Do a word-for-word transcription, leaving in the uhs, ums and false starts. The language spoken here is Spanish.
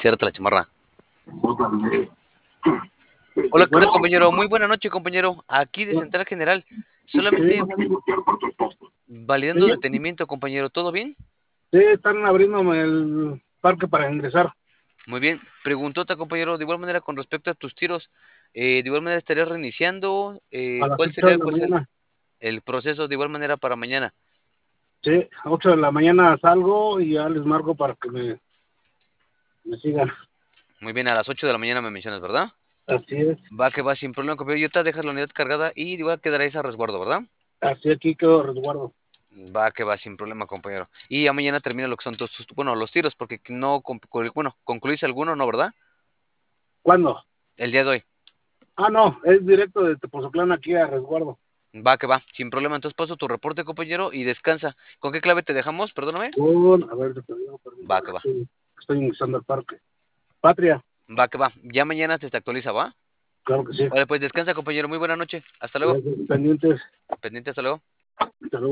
ciérrate la chamarra. Hola, ¿qué tal, compañero? Muy buena noche, compañero. Aquí de Central General. Solamente validando detenimiento, compañero. ¿Todo bien? Sí, están abriéndome el parque para ingresar. Muy bien. Preguntota, compañero, de igual manera con respecto a tus tiros. Eh, de igual manera estarías reiniciando. Eh, A las ¿Cuál ocho de sería la pues el, mañana. el proceso de igual manera para mañana? Sí, a ocho de la mañana salgo y ya les marco para que me, me sigan. Muy bien, a las ocho de la mañana me mencionas, ¿verdad? Así es. Va que va sin problema, compañero. Yo te dejas la unidad cargada y igual quedará esa a resguardo, ¿verdad? Así aquí quedo resguardo. Va que va sin problema, compañero. Y ya mañana termina lo que son tus, tus- bueno, los tiros, porque no, conclu- bueno, concluís alguno, ¿no, verdad? ¿Cuándo? El día de hoy. Ah, no, es directo de Tepoztlán aquí a resguardo. Va que va, sin problema. Entonces paso tu reporte, compañero, y descansa. ¿Con qué clave te dejamos? Perdóname. Con, a ver, te digo, Va permítame, que va. estoy, estoy ingresando al parque. Patria, Va que va. Ya mañana se te actualiza, ¿va? claro que sí. Vale, pues descansa, compañero. Muy buena noche. Hasta luego. Gracias, pendientes. Pendiente, hasta luego. Hasta luego.